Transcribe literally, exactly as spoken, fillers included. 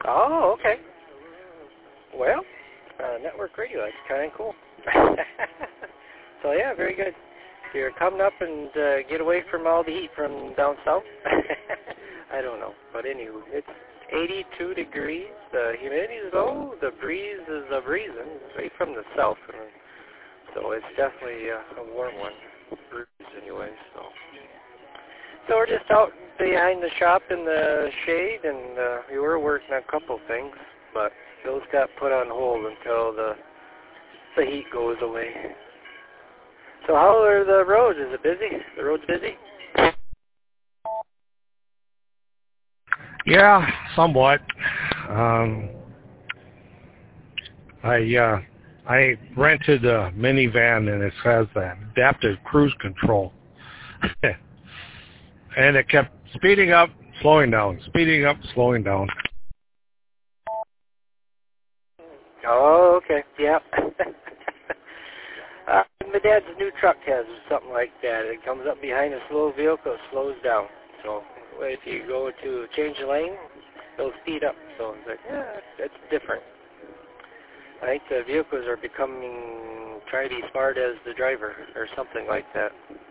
Oh, okay. Well, uh, network radio, that's kind of cool. So yeah, very good. You're coming up and uh, get away from all the heat from down south. I don't know, but anyway, it's eighty-two degrees. The humidity is low. The breeze is a breezing right from the south, and so it's definitely uh, a warm one. Breeze anyway. So, so we're just out behind the shop in the shade, and uh, we were working on a couple things, but those got put on hold until the the heat goes away. So how are the roads? Is it busy? The road's busy? Yeah, somewhat. Um, I uh, I rented a minivan and it has that adaptive cruise control, and it kept speeding up, slowing down, speeding up, slowing down. Oh, okay. Yeah. uh, my dad's new truck has something like that. It comes up behind a slow vehicle, it slows down. So if you go to change the lane, it'll speed up. So it's like, yeah, that's different. I think the vehicles are becoming try to be smart as the driver or something like that.